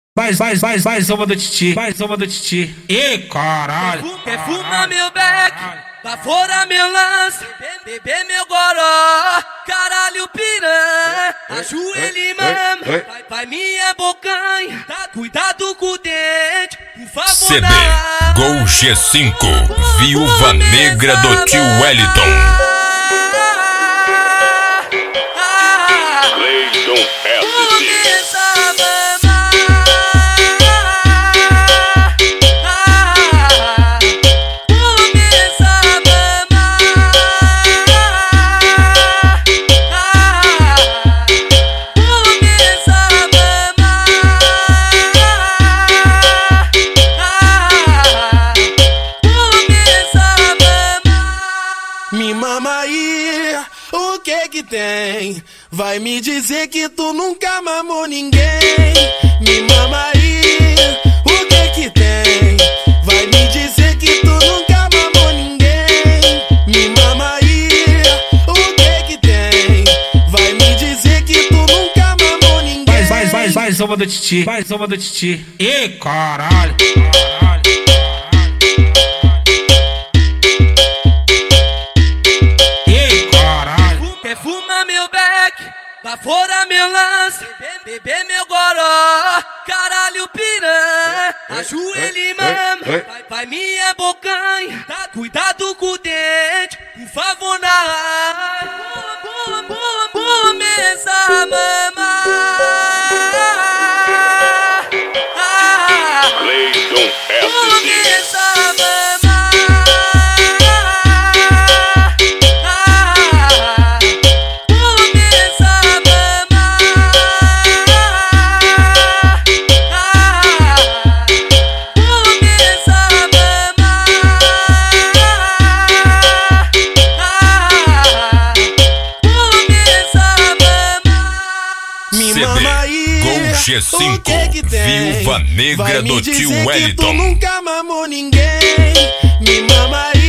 Vai, soma do Titi, vai, soma do Titi. Ê, caralho. Quer fumar meu beck, bafora meu lance, beber meu goró, caralho piranha, ajoelha e mama, vai minha bocanha, cuidado com o dente, por favor. CD Gol G5, Viúva Negra do Tio Wellington. Me mama aí, o que tem? Vai me dizer que tu nunca mamou ninguém. Me mama aí, o que tem? Vai me dizer que tu nunca mamou ninguém. Me mama aí, o que tem? Vai me dizer que tu nunca mamou ninguém. Vai, soma do Titi, vai, soma do Titi. Ê, caralho. Bafora meu lance, beber meu goró, caralho piranha, ajoelha e mama, vai minha bocanha, cuidado com o dente, por favor na área, começa a mamar. Começa a mamar. Gol G5, Viúva Negra do Tio Wellington. Tu nunca mamou ninguém. Me mama aí.